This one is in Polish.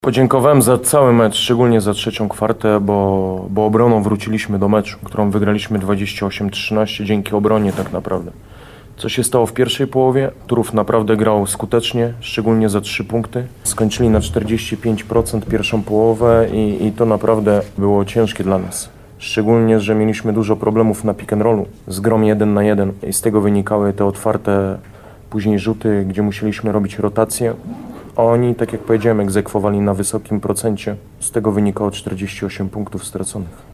Podziękowałem za cały mecz, szczególnie za trzecią kwartę, bo obroną wróciliśmy do meczu, którą wygraliśmy 28-13 dzięki obronie tak naprawdę. Co się stało w pierwszej połowie? Turów naprawdę grał skutecznie, szczególnie za 3 punkty. Skończyli na 45% pierwszą połowę i to naprawdę było ciężkie dla nas. Szczególnie, że mieliśmy dużo problemów na pick and rollu z grą 1 na 1 i z tego wynikały te otwarte później rzuty, gdzie musieliśmy robić rotację. A oni, tak jak powiedziałem, egzekwowali na wysokim procencie. Z tego wynikało 48 punktów straconych.